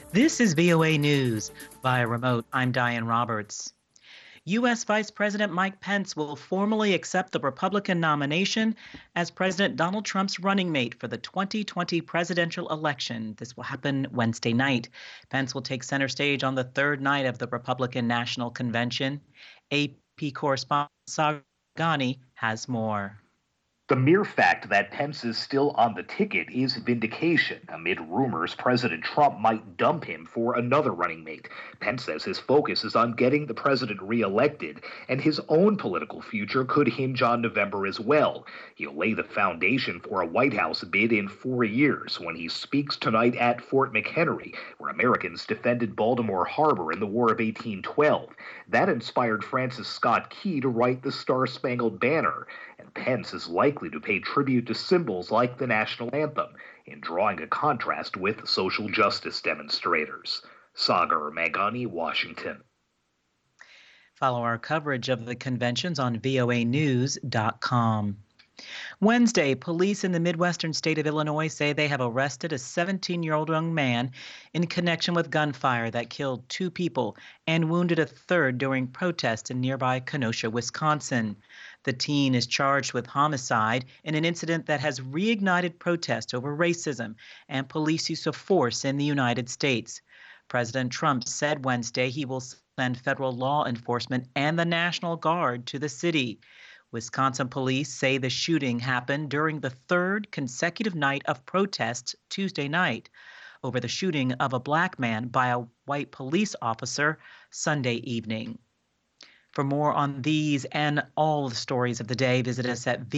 This is VOA News. Via remote, I'm Diane Roberts. U.S. Vice President Mike Pence will formally accept the Republican nomination as President Donald Trump's running mate for the 2020 presidential election. This will happen Wednesday night. Pence will take center stage on the third night of the Republican National Convention. AP correspondent Sagani has more. The mere fact that Pence is still on the ticket is vindication amid rumors President Trump might dump him for another running mate. Pence says his focus is on getting the president reelected, and his own political future could hinge on November as well. He'll lay the foundation for a White House bid in 4 years when he speaks tonight at Fort McHenry, where Americans defended Baltimore Harbor in the War of 1812. That inspired Francis Scott Key to write the Star-Spangled Banner. Pence is likely to pay tribute to symbols like the national anthem in drawing a contrast with social justice demonstrators. Sagar Magani, Washington. Follow our coverage of the conventions on voanews.com. Wednesday, police in the Midwestern state of Illinois say they have arrested a 17-year-old young man in connection with gunfire that killed 2 people and wounded a third during protests in nearby Kenosha, Wisconsin. The teen is charged with homicide in an incident that has reignited protest over racism and police use of force in the United States. President Trump said Wednesday he will send federal law enforcement and the National Guard to the city. Wisconsin police say the shooting happened during the third consecutive night of protests Tuesday night over the shooting of a black man by a white police officer Sunday evening. For more on these and all the stories of the day, visit us at